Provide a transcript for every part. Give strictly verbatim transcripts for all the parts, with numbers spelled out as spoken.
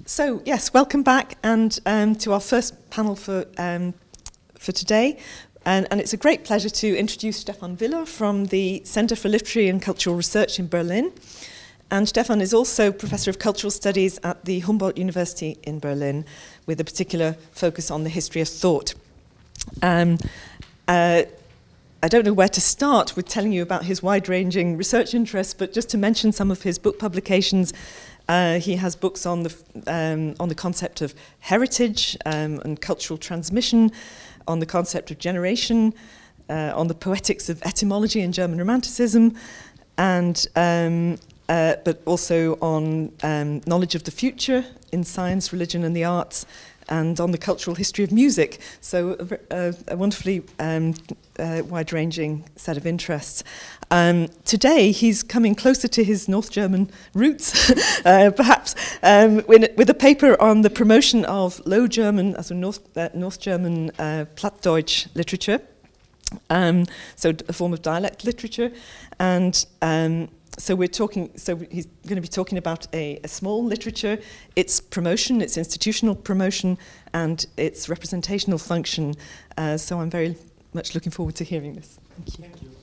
So, yes, welcome back and um, to our first panel for um, for today. And, and it's a great pleasure to introduce Stefan Willer from the Center for Literary and Cultural Research in Berlin. And Stefan is also Professor of Cultural Studies at the Humboldt University in Berlin, with a particular focus on the history of thought. Um, uh, I don't know where to start with telling you about his wide-ranging research interests, but just to mention some of his book publications. Uh, he has books on the um, on the concept of heritage um, and cultural transmission, on the concept of generation, uh, on the poetics of etymology and German Romanticism, and um, uh, but also on um, knowledge of the future in science, religion, and the arts, and on the cultural history of music. So a, a, a wonderfully um, uh, wide-ranging set of interests. Um, today, he's coming closer to his North German roots, uh, perhaps, um, with, with a paper on the promotion of Low German, also North, uh, North German uh, Plattdeutsch literature, um, so a form of dialect literature. And um, so we're talking, so he's going to be talking about a, a small literature, its promotion, its institutional promotion, and its representational function. Uh, so I'm very much looking forward to hearing this. Thank you. Thank you.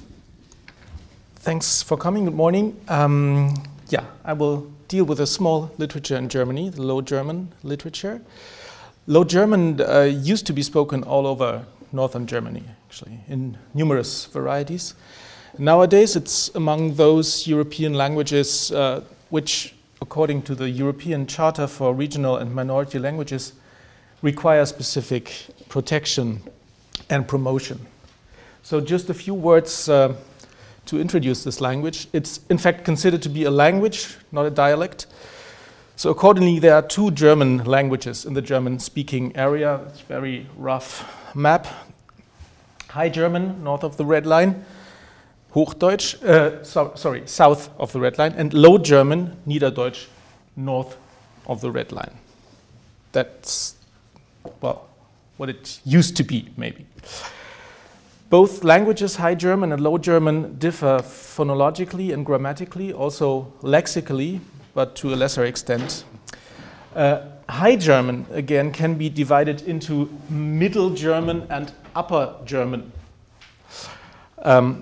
Thanks for coming. Good morning. Um, yeah, I will deal with a small literature in Germany, the Low German literature. Low German uh, used to be spoken all over northern Germany, actually, in numerous varieties. Nowadays, it's among those European languages uh, which, according to the European Charter for Regional and Minority Languages, require specific protection and promotion. So just a few words uh, to introduce this language. It's in fact considered to be a language, not a dialect. So accordingly, there are two German languages in the German-speaking area. It's a very rough map. High German, north of the Red Line. Hochdeutsch, uh, so, sorry, south of the Red Line. And Low German, Niederdeutsch, north of the Red Line. That's, well, what it used to be, maybe. Both languages, High German and Low German, differ phonologically and grammatically, also lexically, but to a lesser extent. Uh, High German, again, can be divided into Middle German and Upper German. Um,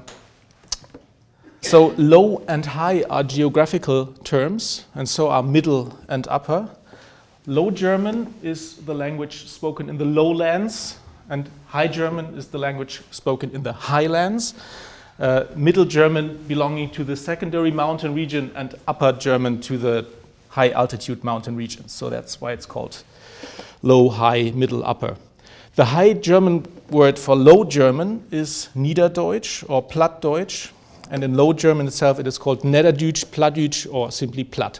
so low and high are geographical terms, and so are middle and upper. Low German is the language spoken in the lowlands, and High German is the language spoken in the highlands. Uh, Middle German belonging to the secondary mountain region, and Upper German to the high altitude mountain regions. So that's why it's called low, high, middle, upper. The High German word for Low German is Niederdeutsch or Plattdeutsch, and in Low German itself it is called Niederdeutsch, Plattdeutsch, or simply Platt.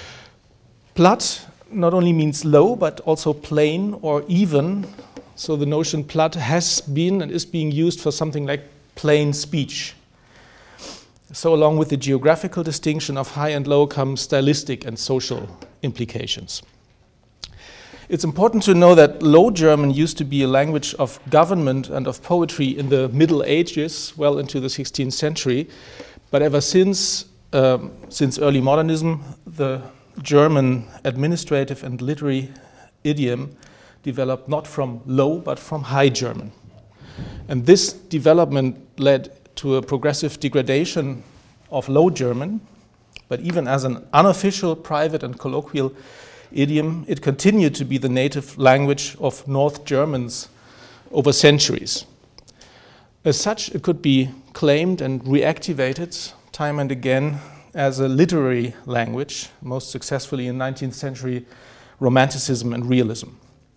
Platt not only means low, but also plain or even. So the notion platt has been and is being used for something like plain speech. So along with the geographical distinction of high and low come stylistic and social implications. It's important to know that Low German used to be a language of government and of poetry in the Middle Ages, well into the sixteenth century. But ever since, um, since early modernism, the German administrative and literary idiom developed not from Low, but from High German. And this development led to a progressive degradation of Low German, but even as an unofficial, private, and colloquial idiom, it continued to be the native language of North Germans over centuries. As such, it could be claimed and reactivated time and again as a literary language, most successfully in nineteenth century Romanticism and Realism.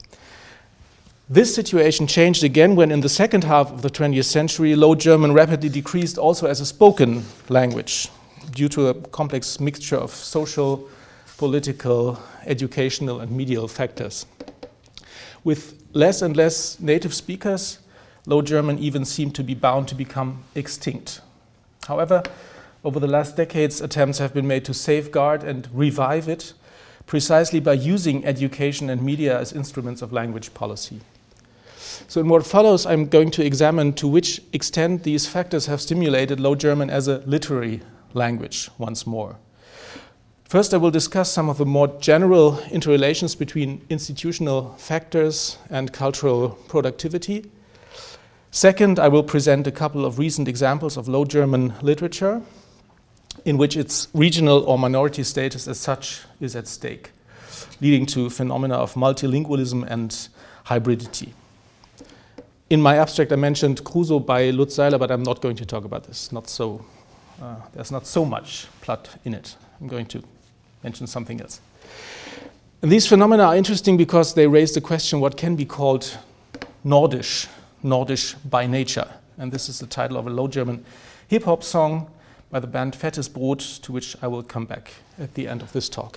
This situation changed again when in the second half of the twentieth century, Low German rapidly decreased also as a spoken language due to a complex mixture of social, political, educational, and medial factors. With less and less native speakers, Low German even seemed to be bound to become extinct. However, over the last decades, attempts have been made to safeguard and revive it precisely by using education and media as instruments of language policy. So in what follows, I'm going to examine to which extent these factors have stimulated Low German as a literary language once more. First, I will discuss some of the more general interrelations between institutional factors and cultural productivity. Second, I will present a couple of recent examples of Low German literature in which its regional or minority status as such is at stake, leading to phenomena of multilingualism and hybridity. In my abstract, I mentioned Crusoe by Lutz Seiler, but I'm not going to talk about this. Not so, uh, there's not so much plot in it. I'm going to mention something else. And these phenomena are interesting because they raise the question what can be called Nordish, Nordish by nature. And this is the title of a Low German hip-hop song by the band Fettes Brot, to which I will come back at the end of this talk.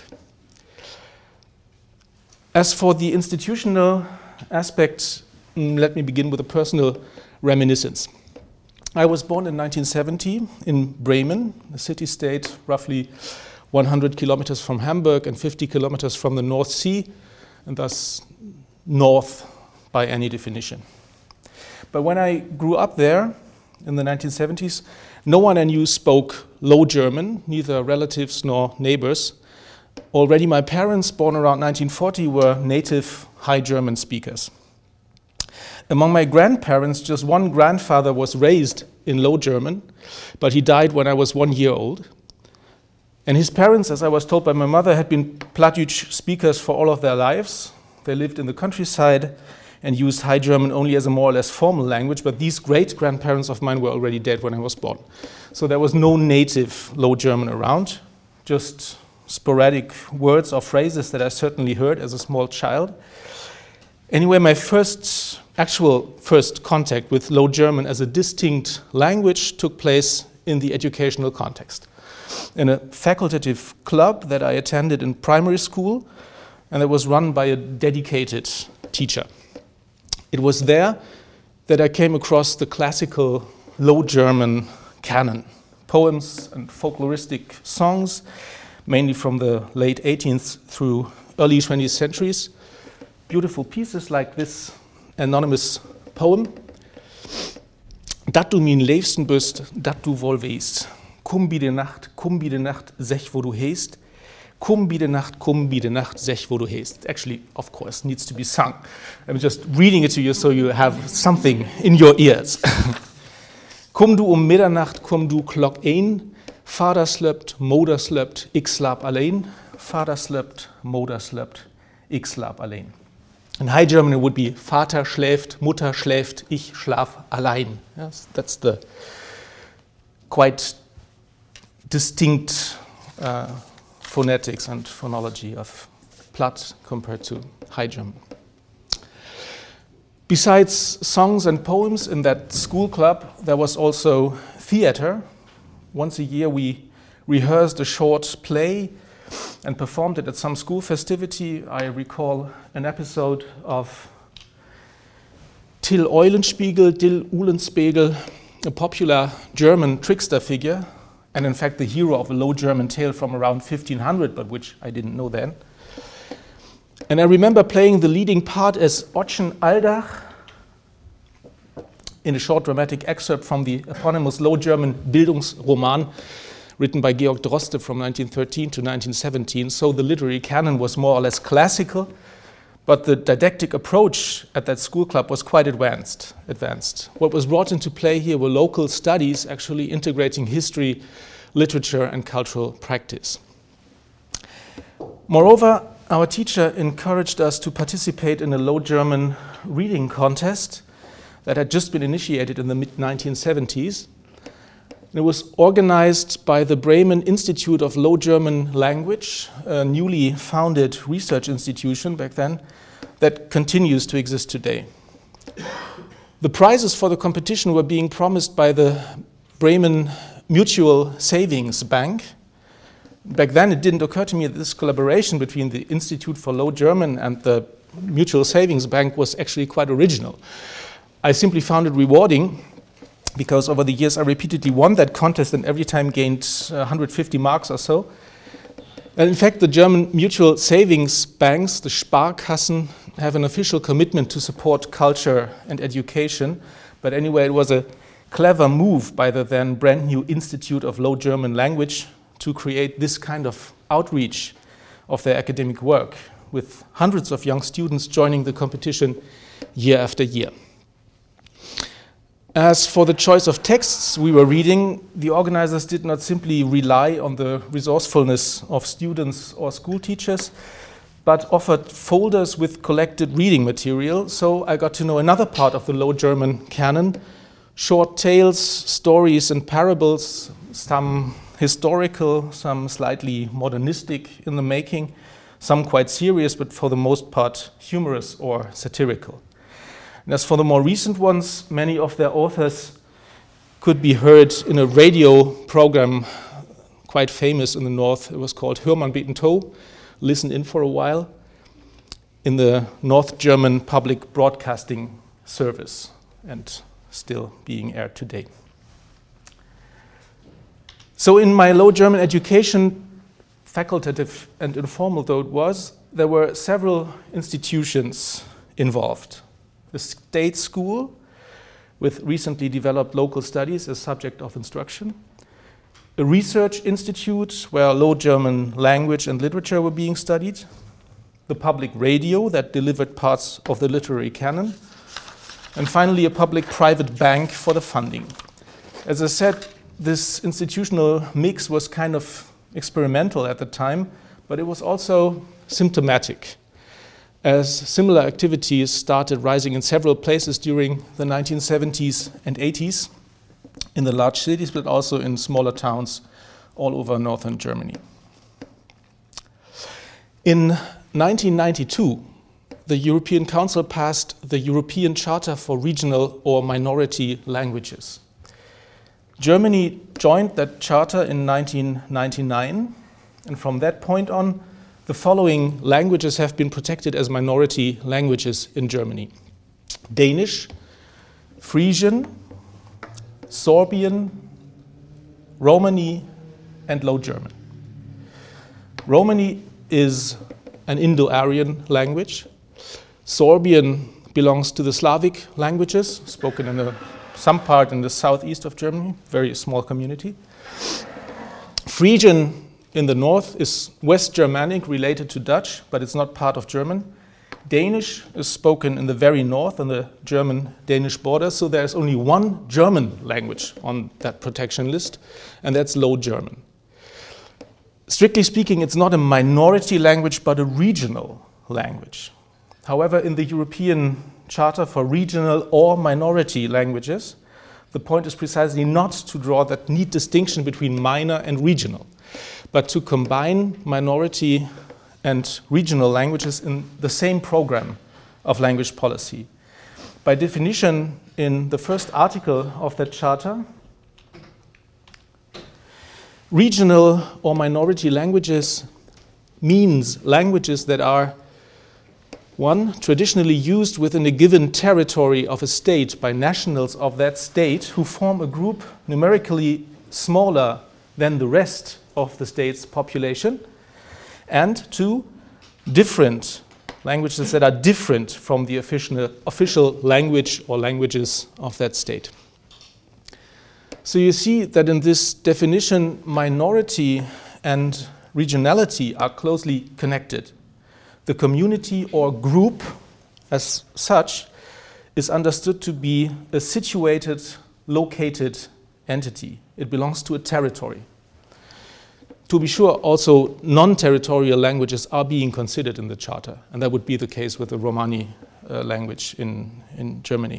As for the institutional aspect, let me begin with a personal reminiscence. I was born in nineteen seventy in Bremen, a city-state roughly one hundred kilometers from Hamburg and fifty kilometers from the North Sea, and thus north by any definition. But when I grew up there in the nineteen seventies, no one I knew spoke Low German, neither relatives nor neighbors. Already my parents, born around nineteen forty, were native High German speakers. Among my grandparents, just one grandfather was raised in Low German, but he died when I was one year old. And his parents, as I was told by my mother, had been Plattdeutsch speakers for all of their lives. They lived in the countryside and used High German only as a more or less formal language, but these great-grandparents of mine were already dead when I was born. So there was no native Low German around, just sporadic words or phrases that I certainly heard as a small child. Anyway, my first, actual first contact with Low German as a distinct language took place in the educational context, in a facultative club that I attended in primary school, and that was run by a dedicated teacher. It was there that I came across the classical Low German canon, poems and folkloristic songs, mainly from the late eighteenth through early twentieth centuries. Beautiful pieces like this anonymous poem. Dat du min leefsten bist, dat du wohl weest. Komm bi de Nacht, komm bi de Nacht, sech wo du heest. Komm bi de Nacht, komm bi de Nacht, sech wo du heest. Actually, of course, needs to be sung. I'm just reading it to you so you have something in your ears. Komm du um Mitternacht, komm du Klock ein. Vater slöpt, Moeder slöpt, ik slaap alleen. Vater slöpt, Moeder slöpt, ik slaap alleen. In High German it would be Vater schläft, Mutter schläft, ich schlaf allein. Yes, that's the quite distinct uh, phonetics and phonology of Platt compared to High German. Besides songs and poems in that school club, there was also theater. Once a year we rehearsed a short play and performed it at some school festivity. I recall an episode of Till Eulenspiegel, Till Uhlenspiegel, a popular German trickster figure, and in fact the hero of a Low German tale from around fifteen hundred, but which I didn't know then. And I remember playing the leading part as Ottchen Aldach in a short dramatic excerpt from the eponymous Low German Bildungsroman written by Georg Droste from nineteen thirteen to nineteen seventeen. So the literary canon was more or less classical, but the didactic approach at that school club was quite advanced. advanced. What was brought into play here were local studies actually integrating history, literature, and cultural practice. Moreover, our teacher encouraged us to participate in a Low German reading contest that had just been initiated in the mid nineteen seventies. It was organized by the Bremen Institute of Low German Language, a newly founded research institution back then that continues to exist today. The prizes for the competition were being promised by the Bremen Mutual Savings Bank. Back then it didn't occur to me that this collaboration between the Institute for Low German and the Mutual Savings Bank was actually quite original. I simply found it rewarding because over the years I repeatedly won that contest and every time gained uh, one hundred fifty marks or so. And in fact, the German mutual savings banks, the Sparkassen, have an official commitment to support culture and education. But anyway, it was a clever move by the then brand new Institute of Low German Language to create this kind of outreach of their academic work, with hundreds of young students joining the competition year after year. As for the choice of texts we were reading, the organizers did not simply rely on the resourcefulness of students or school teachers, but offered folders with collected reading material. So I got to know another part of the Low German canon: short tales, stories, and parables, some historical, some slightly modernistic in the making, some quite serious, but for the most part humorous or satirical. And as for the more recent ones, many of their authors could be heard in a radio program quite famous in the north. It was called Hör man beten to, listen in for a while, in the North German public broadcasting service, and still being aired today. So in my Low German education, facultative and informal though it was, there were several institutions involved. The state school, with recently developed local studies as subject of instruction. A research institute where Low German language and literature were being studied. The public radio that delivered parts of the literary canon. And finally, a public-private bank for the funding. As I said, this institutional mix was kind of experimental at the time, but it was also symptomatic, as similar activities started rising in several places during the nineteen seventies and eighties, in the large cities, but also in smaller towns all over northern Germany. In nineteen ninety-two, the European Council passed the European Charter for Regional or Minority Languages. Germany joined that charter in nineteen ninety-nine, and from that point on, the following languages have been protected as minority languages in Germany: Danish, Frisian, Sorbian, Romani, and Low German. Romani is an Indo-Aryan language. Sorbian belongs to the Slavic languages, spoken in a, some part in the southeast of Germany, very small community. Frisian in the north is West Germanic, related to Dutch, but it's not part of German. Danish is spoken in the very north, on the German-Danish border, so there's only one German language on that protection list, and that's Low German. Strictly speaking, it's not a minority language, but a regional language. However, in the European Charter for Regional or Minority Languages, the point is precisely not to draw that neat distinction between minor and regional, but to combine minority and regional languages in the same program of language policy. By definition, in the first article of that charter, regional or minority languages means languages that are, one, traditionally used within a given territory of a state by nationals of that state who form a group numerically smaller than the rest of the state's population, and two, different languages that are different from the official, official language or languages of that state. So you see that in this definition, minority and regionality are closely connected. The community or group as such is understood to be a situated, located entity. It belongs to a territory. To be sure, also non-territorial languages are being considered in the Charter, and that would be the case with the Romani uh, language in, in Germany.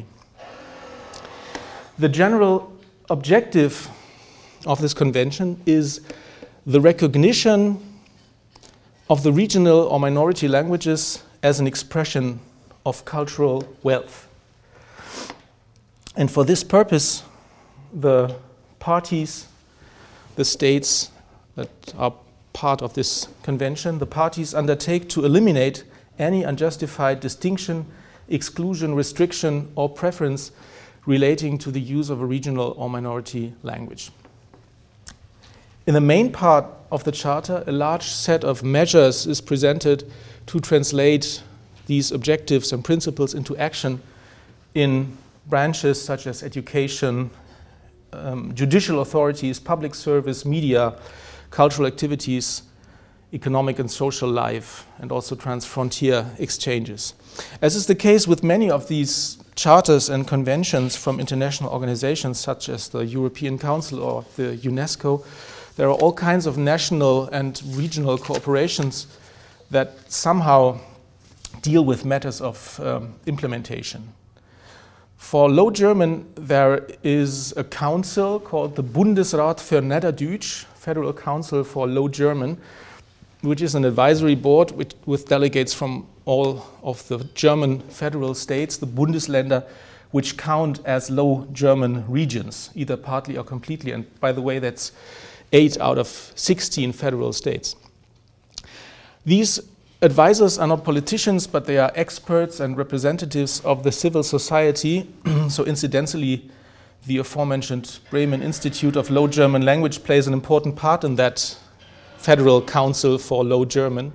The general objective of this convention is the recognition of the regional or minority languages as an expression of cultural wealth. And for this purpose, the parties, the states that are part of this convention, the parties undertake to eliminate any unjustified distinction, exclusion, restriction, or preference relating to the use of a regional or minority language. In the main part of the Charter, a large set of measures is presented to translate these objectives and principles into action in branches such as education, um, judicial authorities, public service, media, cultural activities, economic and social life, and also transfrontier exchanges. As is the case with many of these charters and conventions from international organizations such as the European Council or the UNESCO, there are all kinds of national and regional cooperations that somehow deal with matters of um, implementation. For Low German, there is a council called the Bundesrat für Niederdeutsch, Federal Council for Low German, which is an advisory board with, with delegates from all of the German federal states, the Bundesländer, which count as Low German regions, either partly or completely. And by the way, that's eight out of sixteen federal states. These advisors are not politicians, but they are experts and representatives of the civil society. So incidentally, the aforementioned Bremen Institute of Low German Language plays an important part in that Federal Council for Low German,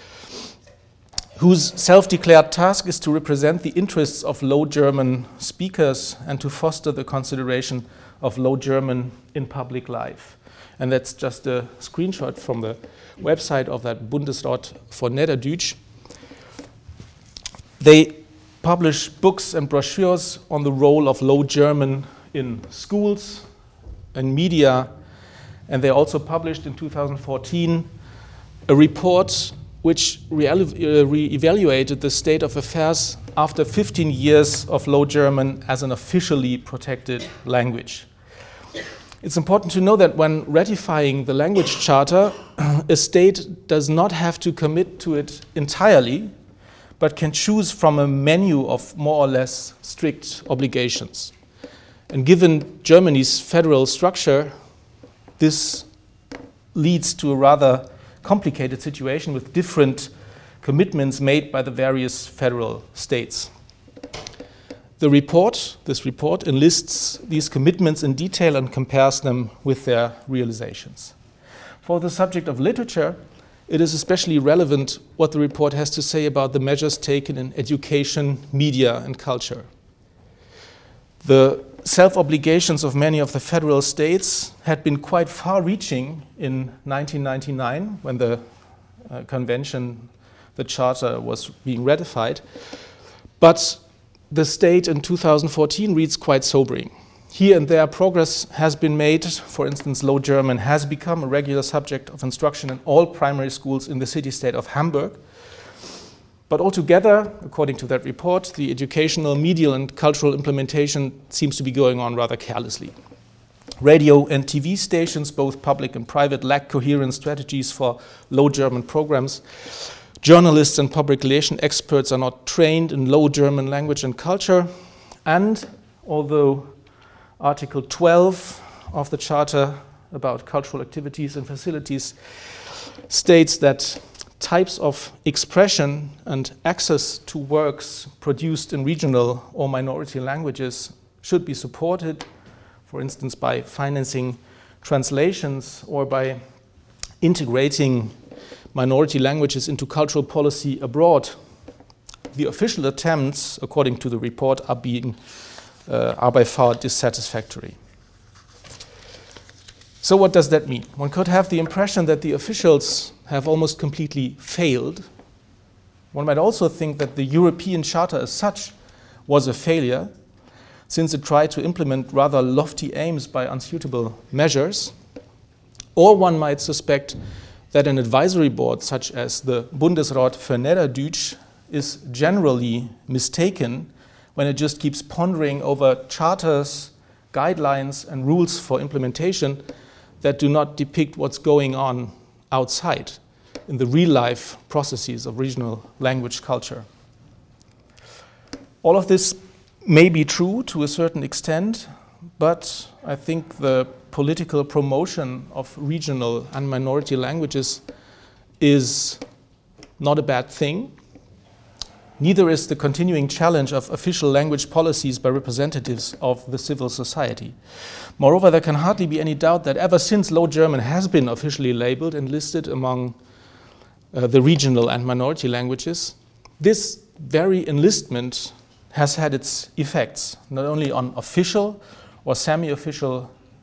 whose self-declared task is to represent the interests of Low German speakers and to foster the consideration of Low German in public life. And that's just a screenshot from the website of that Bundesrat für Niederdeutsch. They publish books and brochures on the role of Low German in schools and media, and they also published in two thousand fourteen a report which re-evaluated the state of affairs after fifteen years of Low German as an officially protected language. It's important to know that when ratifying the language charter, a state does not have to commit to it entirely, but can choose from a menu of more or less strict obligations. And given Germany's federal structure, this leads to a rather complicated situation with different commitments made by the various federal states. The report, this report, enlists these commitments in detail and compares them with their realizations. For the subject of literature, it is especially relevant what the report has to say about the measures taken in education, media, and culture. The self-obligations of many of the federal states had been quite far-reaching in nineteen ninety-nine, when the uh, convention, the charter, was being ratified. But the state in two thousand fourteen reads quite sobering. Here and there, progress has been made. For instance, Low German has become a regular subject of instruction in all primary schools in the city-state of Hamburg. But altogether, according to that report, the educational, medial, and cultural implementation seems to be going on rather carelessly. Radio and T V stations, both public and private, lack coherent strategies for Low German programs. Journalists and public relation experts are not trained in Low German language and culture. And although Article twelve of the Charter about cultural activities and facilities states that types of expression and access to works produced in regional or minority languages should be supported, for instance, by financing translations or by integrating minority languages into cultural policy abroad. The official attempts, according to the report, are being uh, are by far dissatisfactory. So what does that mean? One could have the impression that the officials have almost completely failed. One might also think that the European Charter as such was a failure, since it tried to implement rather lofty aims by unsuitable measures. Or one might suspect that an advisory board such as the Bundesrat für Niederdeutsch is generally mistaken when it just keeps pondering over charters, guidelines, and rules for implementation that do not depict what's going on outside in the real-life processes of regional language culture. All of this may be true to a certain extent, but I think the political promotion of regional and minority languages is not a bad thing. Neither is the continuing challenge of official language policies by representatives of the civil society. Moreover, there can hardly be any doubt that ever since Low German has been officially labeled and listed among uh, the regional and minority languages, this very enlistment has had its effects, not only on official or semi-official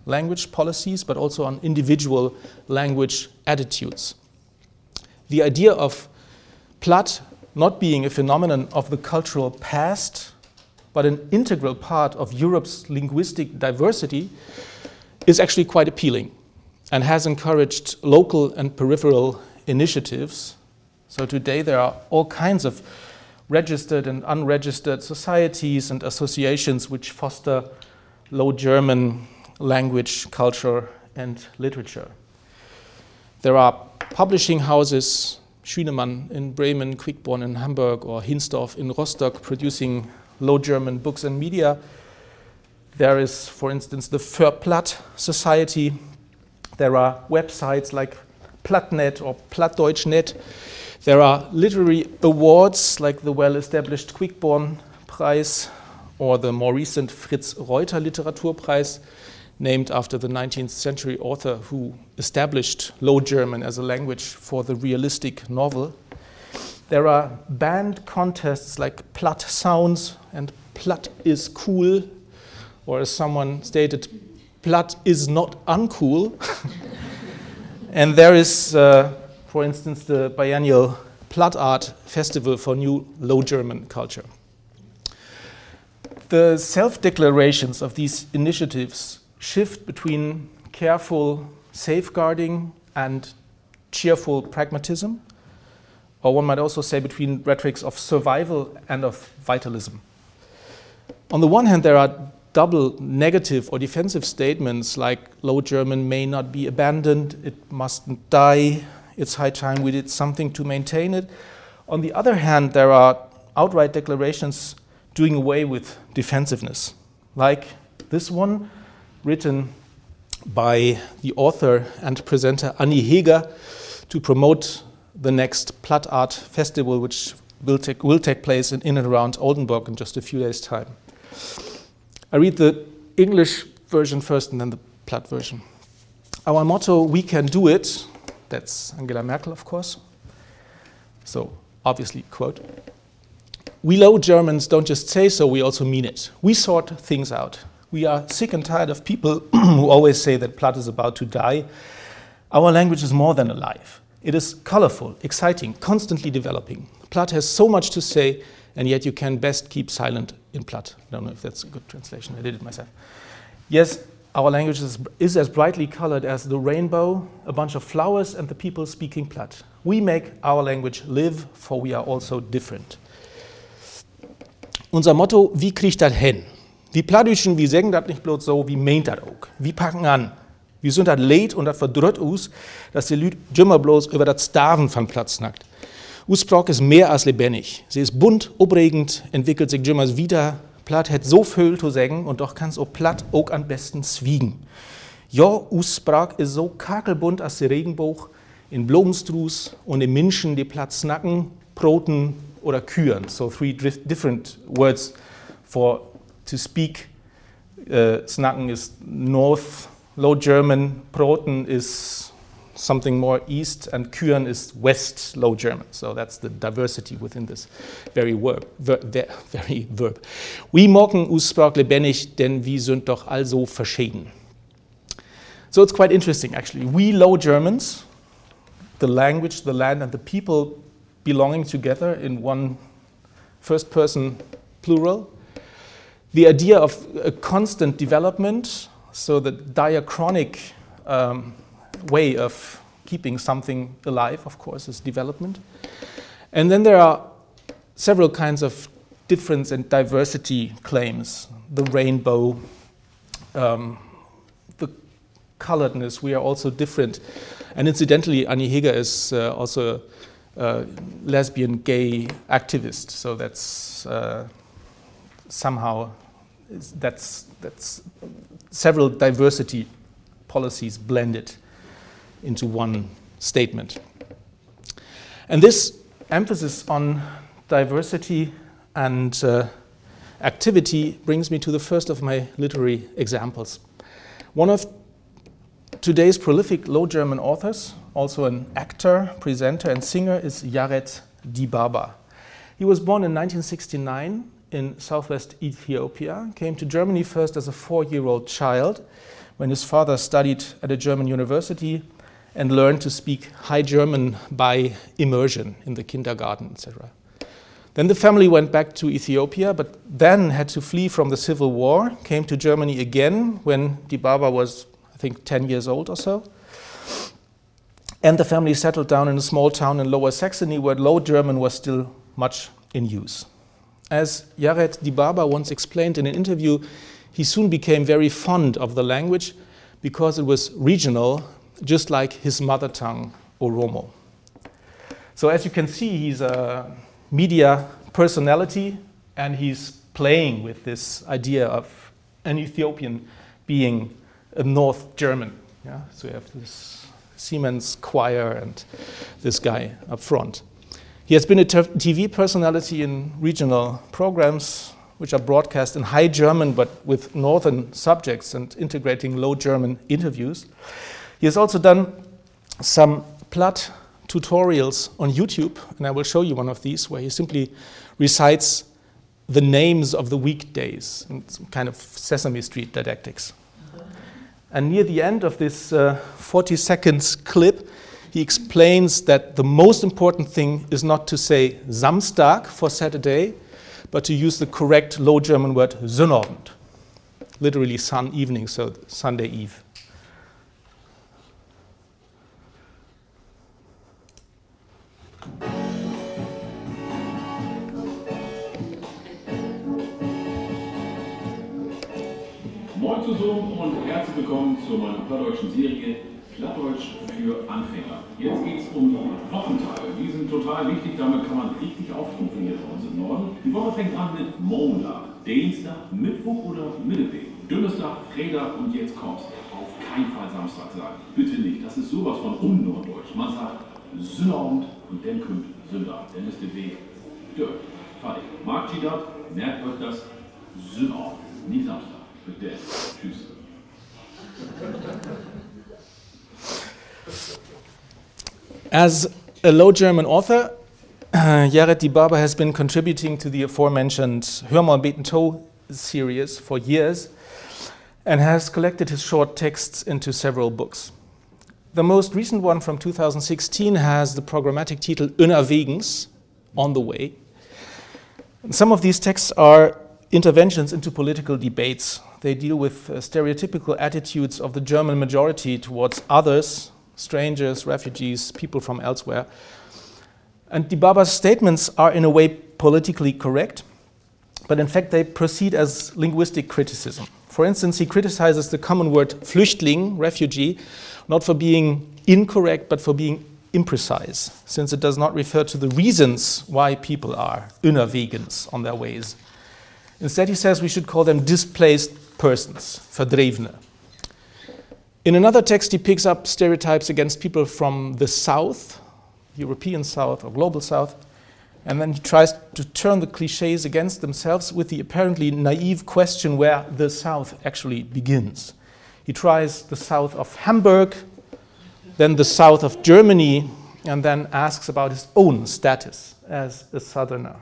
language policies, but also on individual language attitudes. The idea of Platt not being a phenomenon of the cultural past, but an integral part of Europe's linguistic diversity, is actually quite appealing and has encouraged local and peripheral initiatives. So today there are all kinds of registered and unregistered societies and associations which foster Low German language, culture, and literature. There are publishing houses, Schünemann in Bremen, Quickborn in Hamburg, or Hinsdorf in Rostock, producing Low German books and media. There is, for instance, the Für Platt Society. There are websites like Plattnet or Plattdeutschnet. There are literary awards like the well-established Quickborn Prize or the more recent Fritz Reuter Literaturpreis, named after the nineteenth century author who established Low German as a language for the realistic novel. There are band contests like Platt Sounds and Platt is cool, or as someone stated, Platt is not uncool. And there is, uh, for instance, the biennial Platt Art Festival for New Low German culture. The self-declarations of these initiatives shift between careful safeguarding and cheerful pragmatism, or one might also say between rhetorics of survival and of vitalism. On the one hand, there are double negative or defensive statements like Low German may not be abandoned, it mustn't die, it's high time we did something to maintain it. On the other hand, there are outright declarations doing away with defensiveness, like this one written by the author and presenter Annie Heger to promote the next Platt Art Festival, which will take, will take place in, in and around Oldenburg in just a few days' time. I read the English version first and then the Platt version. Our motto, we can do it, that's Angela Merkel, of course. So, obviously, quote, we Low Germans don't just say so, we also mean it. We sort things out. We are sick and tired of people who always say that Platt is about to die. Our language is more than alive. It is colorful, exciting, constantly developing. Platt has so much to say, and yet you can best keep silent in Platt. I don't know if that's a good translation. I did it myself. Yes, our language is, is as brightly colored as the rainbow, a bunch of flowers, and the people speaking Platt. We make our language live, for we are also different. Unser Motto, wie kriegt das hin? Die Plattdeutschen, wir sagen das nicht bloß so, wie meint das auch. Wir packen an. Wir sind das leid und das verdrückt uns, dass die Leute immer bloß über das Starven von Platt snackt. Usprach ist mehr als lebendig. Sie ist bunt, aufregend, entwickelt sich immer wieder. Platt hat so viel zu sagen und doch kann es auch Platt auch am besten zwiegen. Ja, Usprach ist so kakelbunt als der Regenbogen in Blumenstrus und in Menschen, die Platt snacken, Broten oder Küren. So three different words for to speak. Uh, snacken is North Low German, Broten is something more east, and Küren is West Low German. So that's the diversity within this very verb. Ver, ver, very verb. We mocken Usprach lebendig, denn wir sind doch also verschieden. So it's quite interesting, actually. We Low Germans, the language, the land, and the people belonging together in one first-person plural. The idea of a constant development, so the diachronic um, way of keeping something alive, of course, is development. And then there are several kinds of difference and diversity claims. The rainbow, um, the coloredness, we are also different. And incidentally, Annie Heger is uh, also a lesbian, gay activist, so that's uh, somehow, that's, that's several diversity policies blended into one statement. And this emphasis on diversity and uh, activity brings me to the first of my literary examples. One of today's prolific Low German authors, also an actor, presenter, and singer, is Yared Dibaba. He was born in nineteen sixty-nine in southwest Ethiopia, came to Germany first as a four-year-old child, when his father studied at a German university and learned to speak High German by immersion in the kindergarten, et cetera. Then the family went back to Ethiopia, but then had to flee from the civil war, came to Germany again when Dibaba was, I think, ten years old or so. And the family settled down in a small town in Lower Saxony where Low German was still much in use. As Yared Dibaba once explained in an interview, he soon became very fond of the language because it was regional, just like his mother tongue, Oromo. So as you can see, he's a media personality, and he's playing with this idea of an Ethiopian being a North German. Yeah? So you have this Siemens choir and this guy up front. He has been a T V personality in regional programs which are broadcast in High German but with Northern subjects and integrating Low German interviews. He has also done some Platt tutorials on YouTube, and I will show you one of these where he simply recites the names of the weekdays in some kind of Sesame Street didactics. And near the end of this uh, forty seconds clip, he explains that the most important thing is not to say Samstag for Saturday, but to use the correct Low German word Sonnabend, literally sun evening, so Sunday Eve. Moin zusammen und herzlich willkommen zu meiner plattdeutschen Serie Plattdeutsch für Anfänger. Jetzt geht es um die Wochentage. Die sind total wichtig, damit kann man richtig auftrumpfen hier bei uns im Norden. Die Woche fängt an mit Montag, Dienstag, Mittwoch oder Mittwoch, Donnerstag, Freitag und jetzt kommt's. Auf keinen Fall Samstag sagen. Bitte nicht, das ist sowas von unnorddeutsch. Man sagt Sonnabend und dann kommt Sonntag. Dann ist der Weg durch. Fertig. Mag ihr das? Merkt euch das. Sonnabend, nicht Samstag. Bitte. Tschüss. As a Low German author, uh, Yared Dibaba has been contributing to the aforementioned Hör mal beten to series for years and has collected his short texts into several books. The most recent one from two thousand sixteen has the programmatic title Unterwegens, On the Way. And some of these texts are interventions into political debates. They deal with uh, stereotypical attitudes of the German majority towards others, strangers, refugees, people from elsewhere. And Dibaba's statements are in a way politically correct, but in fact they proceed as linguistic criticism. For instance, he criticizes the common word Flüchtling, refugee, not for being incorrect, but for being imprecise, since it does not refer to the reasons why people are Unterwegens, on their ways. Instead, he says we should call them displaced persons, Verdrevene. In another text, he picks up stereotypes against people from the South, European South or Global South, and then he tries to turn the cliches against themselves with the apparently naive question where the South actually begins. He tries the South of Hamburg, then the South of Germany, and then asks about his own status as a Southerner.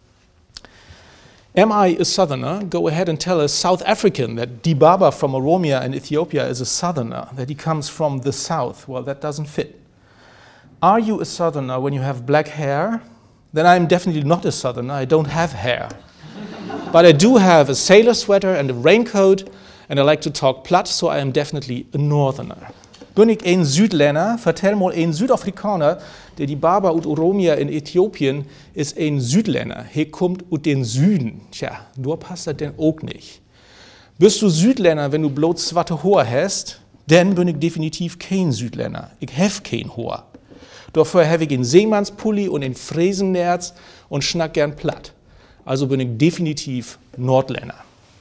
Am I a Southerner? Go ahead and tell a South African that Dibaba from Oromia in Ethiopia is a Southerner, that he comes from the South. Well, that doesn't fit. Are you a Southerner when you have black hair? Then I'm definitely not a Southerner. I don't have hair. But I do have a sailor sweater and a raincoat, and I like to talk Platt, so I am definitely a Northerner. Ben ik een Zuidländer, vertel mal een Zuid-Afrikaner, der Dibaba uit Oromia in Äthiopien is een Zuidländer. Hij komt uit den Süden. Tja, nur passt das denn auch nicht. Bist du Südländer, wenn du bloß zwarte Haar hast? Dann bin ich definitiv kein Südländer. Ich hef kein Haar. Dafür habe ich einen Seemannspulli und einen Fräsennerz und schnack gern Platt. Also bin ich definitiv Nordländer.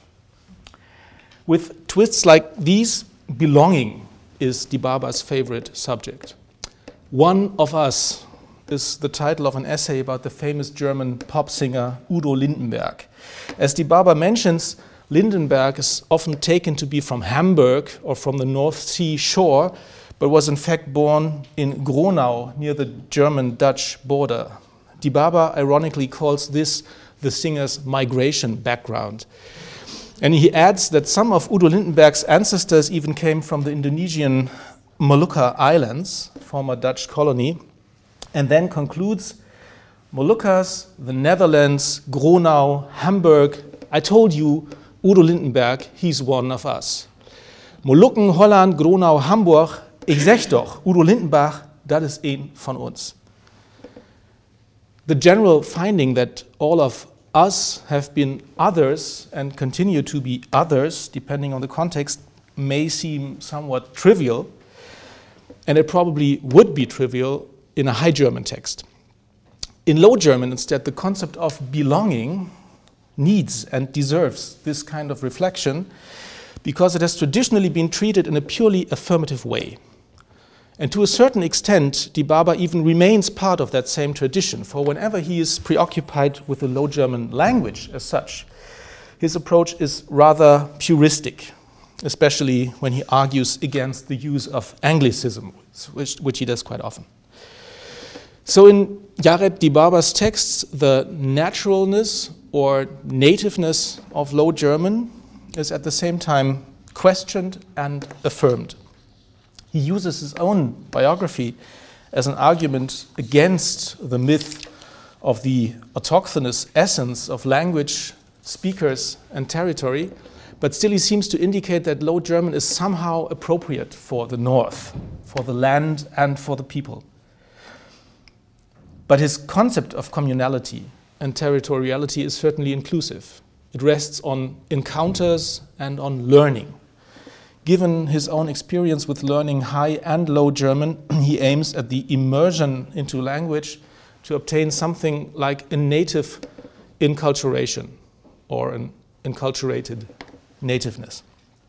With twists like these, belonging is Dibaba's favorite subject. One of Us is the title of an essay about the famous German pop singer Udo Lindenberg. As Dibaba mentions, Lindenberg is often taken to be from Hamburg or from the North Sea shore, but was in fact born in Gronau near the German-Dutch border. Dibaba ironically calls this the singer's migration background. And he adds that some of Udo Lindenberg's ancestors even came from the Indonesian Molucca Islands, former Dutch colony, and then concludes, Moluccas, the Netherlands, Gronau, Hamburg, I told you, Udo Lindenberg, he's one of us. Molukken, Holland, Gronau, Hamburg, ich sag doch, Udo Lindenberg, das ist ein von uns. The general finding that all of us have been others and continue to be others, depending on the context, may seem somewhat trivial, and it probably would be trivial in a High German text. In Low German, instead, the concept of belonging needs and deserves this kind of reflection because it has traditionally been treated in a purely affirmative way. And to a certain extent, DiBaba even remains part of that same tradition, for whenever he is preoccupied with the Low German language as such, his approach is rather puristic, especially when he argues against the use of Anglicism, which, which he does quite often. So in Jared DiBaba's texts, the naturalness or nativeness of Low German is at the same time questioned and affirmed. He uses his own biography as an argument against the myth of the autochthonous essence of language, speakers, and territory, but still he seems to indicate that Low German is somehow appropriate for the North, for the land and for the people. But his concept of communality and territoriality is certainly inclusive. It rests on encounters and on learning. Given his own experience with learning High and Low German, he aims at the immersion into language to obtain something like a native inculturation or an enculturated nativeness.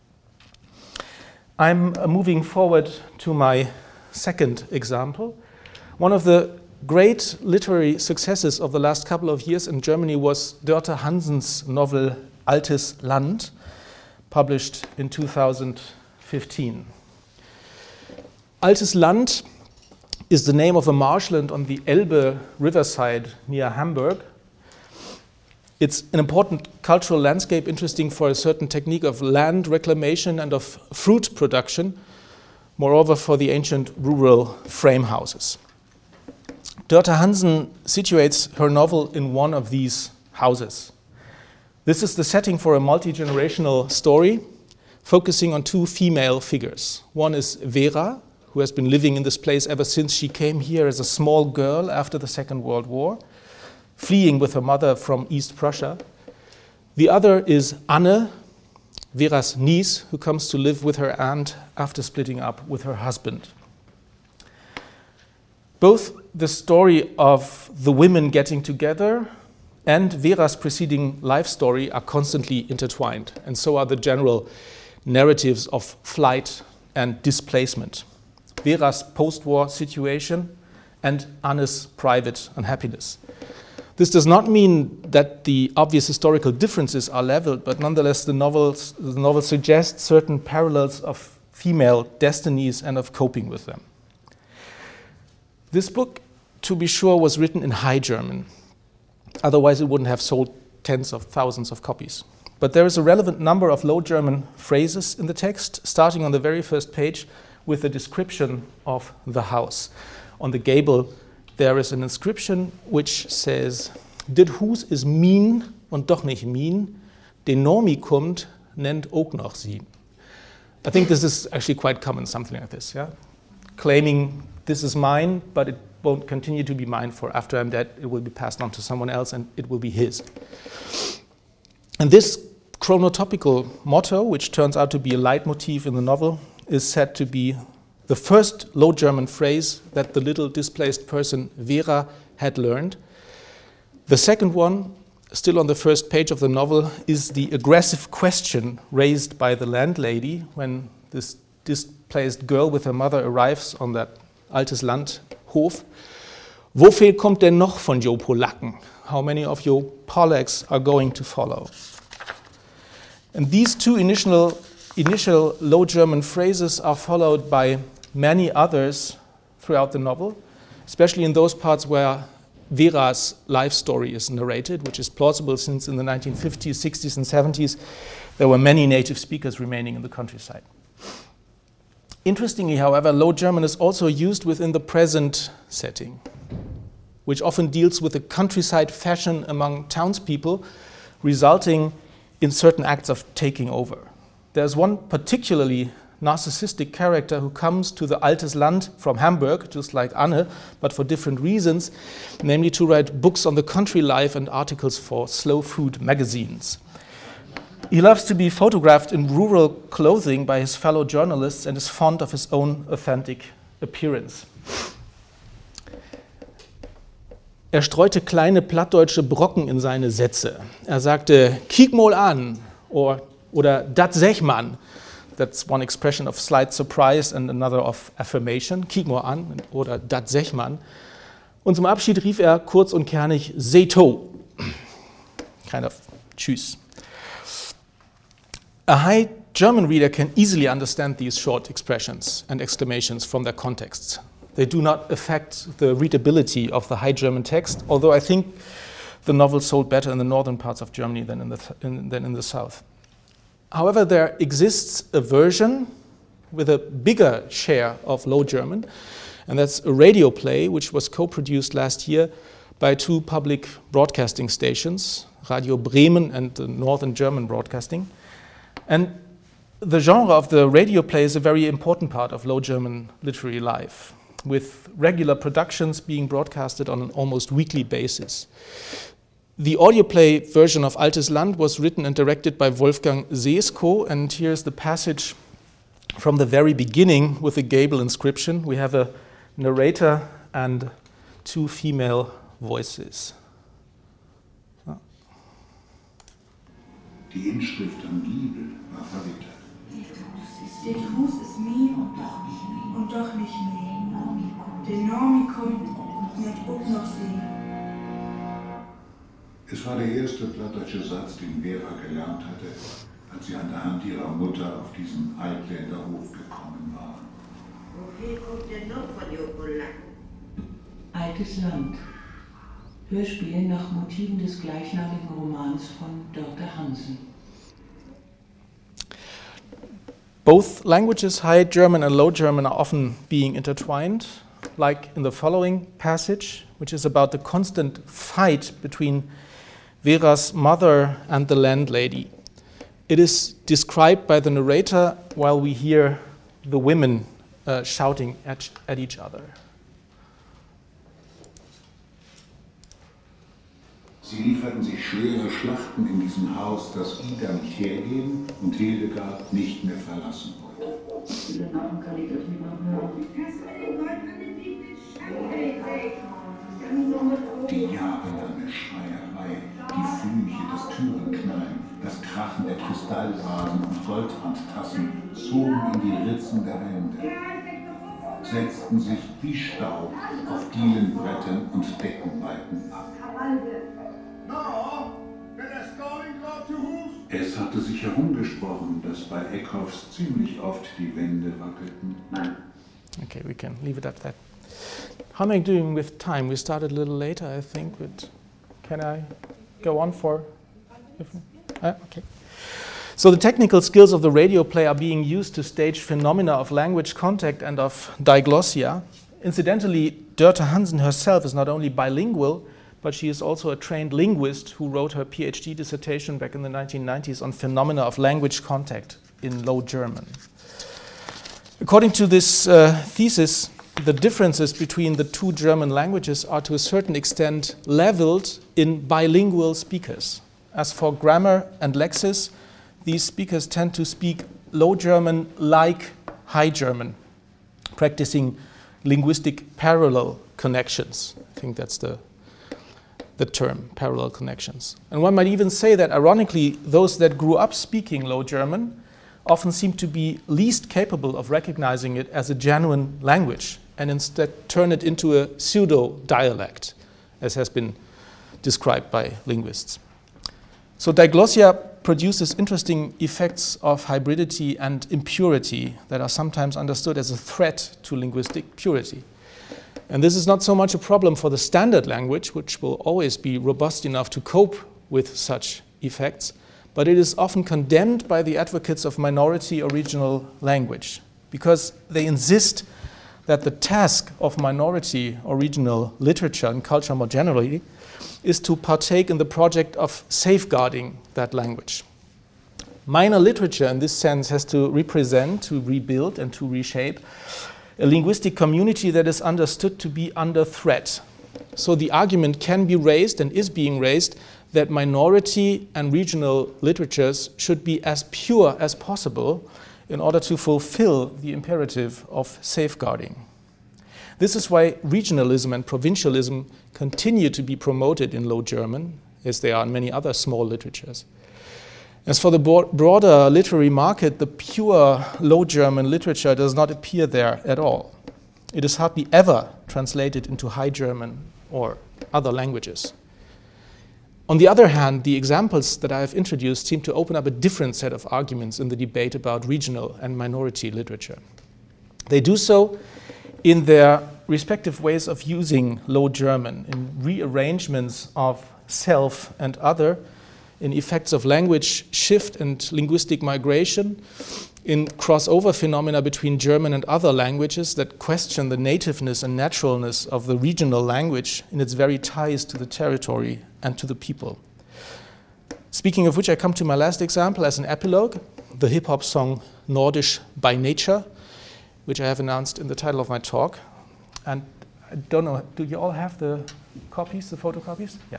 I'm moving forward to my second example. One of the great literary successes of the last couple of years in Germany was Dörte Hansen's novel Altes Land, published in two thousand fifteen. Altes Land is the name of a marshland on the Elbe riverside near Hamburg. It's an important cultural landscape interesting for a certain technique of land reclamation and of fruit production, moreover for the ancient rural frame houses. Dörte Hansen situates her novel in one of these houses. This is the setting for a multi-generational story focusing on two female figures. One is Vera, who has been living in this place ever since she came here as a small girl after the Second World War, fleeing with her mother from East Prussia. The other is Anne, Vera's niece, who comes to live with her aunt after splitting up with her husband. Both the story of the women getting together and Vera's preceding life story are constantly intertwined, and so are the general narratives of flight and displacement. Vera's post-war situation and Anne's private unhappiness. This does not mean that the obvious historical differences are leveled, but nonetheless the, novels, the novel suggests certain parallels of female destinies and of coping with them. This book, to be sure, was written in High German. Otherwise, it wouldn't have sold tens of thousands of copies. But there is a relevant number of Low German phrases in the text, starting on the very first page with a description of the house. On the gable, there is an inscription which says, Dit Hus is mien und doch nicht mien, de Nomi kommt, nennt ook noch sie. I think this is actually quite common, something like this, yeah? Claiming this is mine, but it won't continue to be mine, for after I'm dead, it will be passed on to someone else and it will be his. And this chronotopical motto, which turns out to be a leitmotif in the novel, is said to be the first Low German phrase that the little displaced person Vera had learned. The second one, still on the first page of the novel, is the aggressive question raised by the landlady when this displaced girl with her mother arrives on that Altes Land Hof. Wo viel kommt denn noch von jo Polacken? How many of you Polacks are going to follow? And these two initial, initial Low German phrases are followed by many others throughout the novel, especially in those parts where Vera's life story is narrated, which is plausible since in the nineteen fifties, sixties, and seventies there were many native speakers remaining in the countryside. Interestingly, however, Low German is also used within the present setting, which often deals with the countryside fashion among townspeople, resulting in certain acts of taking over. There's one particularly narcissistic character who comes to the Altes Land from Hamburg, just like Anne, but for different reasons, namely to write books on the country life and articles for slow food magazines. He loves to be photographed in rural clothing by his fellow journalists and is fond of his own authentic appearance. Er streute kleine plattdeutsche Brocken in seine Sätze. Er sagte, kiek mal an, or, oder dat sech man. That's one expression of slight surprise and another of affirmation. Kiek mal an, oder dat sech man. Und zum Abschied rief er kurz und kernig, Seto. Kind of tschüss. A high German reader can easily understand these short expressions and exclamations from their contexts. They do not affect the readability of the High German text, although I think the novel sold better in the northern parts of Germany than in the, th- in, than in the south. However, there exists a version with a bigger share of Low German, and that's a radio play which was co-produced last year by two public broadcasting stations, Radio Bremen and the Northern German Broadcasting. And the genre of the radio play is a very important part of Low German literary life, with regular productions being broadcasted on an almost weekly basis. The audio play version of Altes Land was written and directed by Wolfgang Seesko, and here's the passage from the very beginning with the gable inscription. We have a narrator and two female voices. Die Inschrift am Giebel war verwittert. Der Gruß ist mir und doch nicht mehr. Und doch nicht mehr. Der Normikum wird auch noch sehen. Es war der erste plattdeutsche Satz, den Vera gelernt hatte, als sie an der Hand ihrer Mutter auf diesen Altländer Hof gekommen war. Wofür kommt denn noch von Jokola? Altes Land. Hörspiel nach Motiven des gleichnamigen Romans von Doktor Hansen. Both languages, High German and Low German, are often being intertwined, like in the following passage, which is about the constant fight between Vera's mother and the landlady. It is described by the narrator while we hear the women uh, shouting at, at each other. Sie lieferten sich schwere Schlachten in diesem Haus, das Ida nicht hergeben und Hildegard nicht mehr verlassen wollte. Den Namen kann ich das nicht mehr hören. Die jahrelange Schreierei, die Flüche, das Türenknallen, das Krachen der Kristallvasen und Goldhandtassen zogen in die Ritzen der Wände, setzten sich wie Staub auf Dielenbrettern und Deckenbalken ab. Es hatte sich herumgesprochen, dass bei Eckhoffs ziemlich oft die Wände wackelten. Okay, we can leave it at that. How am I doing with time? We started a little later, I think, but can I go on for? Uh, okay. So the technical skills of the radio play are being used to stage phenomena of language contact and of diglossia. Incidentally, Dörte Hansen herself is not only bilingual, but she is also a trained linguist who wrote her PhD dissertation back in the nineteen nineties on phenomena of language contact in Low German. According to this uh, thesis, the differences between the two German languages are to a certain extent leveled in bilingual speakers. As for grammar and lexis, these speakers tend to speak Low German like High German, practicing linguistic parallel connections. I think that's the the term, parallel connections. And one might even say that, ironically, those that grew up speaking Low German often seem to be least capable of recognizing it as a genuine language and instead turn it into a pseudo-dialect, as has been described by linguists. So diglossia produces interesting effects of hybridity and impurity that are sometimes understood as a threat to linguistic purity. And this is not so much a problem for the standard language, which will always be robust enough to cope with such effects, but it is often condemned by the advocates of minority or regional language, because they insist that the task of minority or regional literature and culture more generally is to partake in the project of safeguarding that language. Minor literature in this sense has to represent, to rebuild and to reshape a linguistic community that is understood to be under threat. So the argument can be raised and is being raised that minority and regional literatures should be as pure as possible in order to fulfill the imperative of safeguarding. This is why regionalism and provincialism continue to be promoted in Low German, as they are in many other small literatures. As for the broader literary market, the pure Low German literature does not appear there at all. It is hardly ever translated into High German or other languages. On the other hand, the examples that I have introduced seem to open up a different set of arguments in the debate about regional and minority literature. They do so in their respective ways of using Low German, in rearrangements of self and other, in effects of language shift and linguistic migration, in crossover phenomena between German and other languages that question the nativeness and naturalness of the regional language in its very ties to the territory and to the people. Speaking of which, I come to my last example as an epilogue, the hip-hop song Nordisch by Nature, which I have announced in the title of my talk. And I don't know, do you all have the copies, the photocopies? Yeah.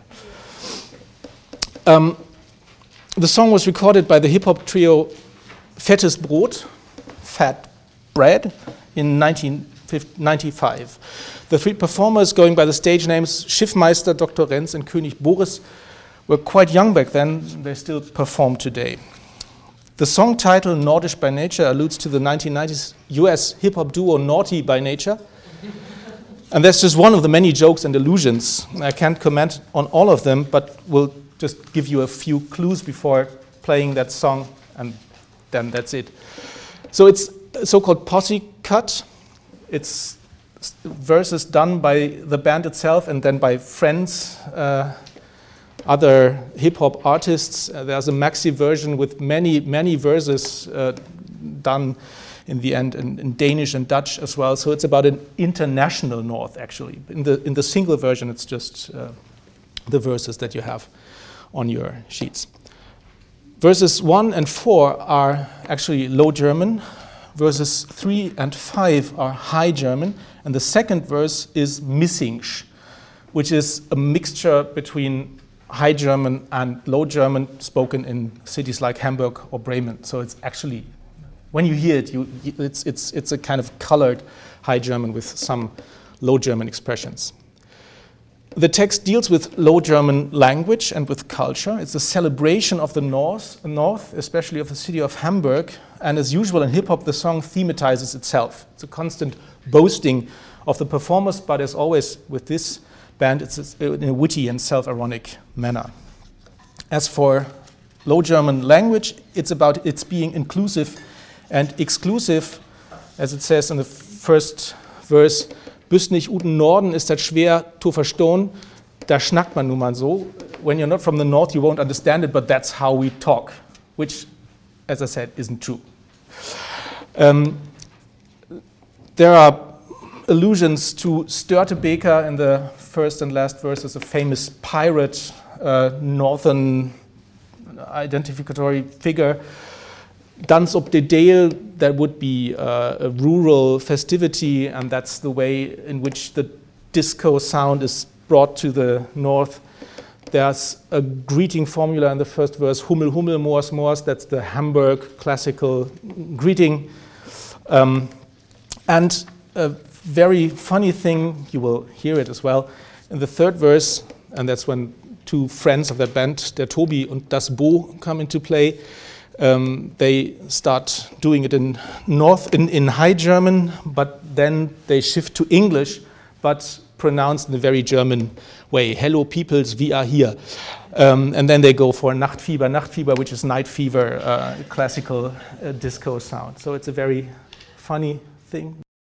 Um, the song was recorded by the hip-hop trio Fettes Brot, Fat Bread, in nineteen ninety-five. The three performers, going by the stage names Schiffmeister, Doktor Renz, and König Boris, were quite young back then. They still perform today. The song title, Nordisch by Nature, alludes to the nineteen nineties U S hip-hop duo Naughty by Nature. And that's just one of the many jokes and allusions. I can't comment on all of them, but will just give you a few clues before playing that song, and then that's it. So it's a so-called posse cut. It's verses done by the band itself and then by friends, uh, other hip-hop artists. Uh, there's a maxi version with many, many verses uh, done in the end in, in Danish and Dutch as well. So it's about an international North, actually. In the, in the single version, it's just uh, the verses that you have on your sheets. Verses one and four are actually Low German. Verses three and five are High German. And the second verse is Missingsch, which is a mixture between High German and Low German spoken in cities like Hamburg or Bremen. So it's actually, when you hear it, you, it's, it's, it's a kind of colored High German with some Low German expressions. The text deals with Low German language and with culture. It's a celebration of the North, North, especially of the city of Hamburg. And as usual in hip-hop, the song thematizes itself. It's a constant boasting of the performers, but as always with this band, it's in a witty and self-ironic manner. As for Low German language, it's about its being inclusive and exclusive, as it says in the first verse, Bist nicht uten Norden, ist das schwer zu verstehen, da schnackt man nun mal so. When you're not from the north, you won't understand it, but that's how we talk, which, as I said, isn't true. Um, there are allusions to Störtebeker in the first and last verses, a famous pirate, uh, northern identificatory figure. Dans op de Dale, that would be uh, a rural festivity, and that's the way in which the disco sound is brought to the north. There's a greeting formula in the first verse, Hummel, Hummel, Moors, Moors, that's the Hamburg classical greeting. Um, and a very funny thing, you will hear it as well, in the third verse, and that's when two friends of that band, der Tobi und das Bo, come into play. Um, they start doing it in North, in, in High German, but then they shift to English, but pronounced in a very German way. Hello peoples, we are here. Um, and then they go for Nachtfieber, Nachtfieber, which is night fever, uh, classical uh, disco sound. So it's a very funny thing.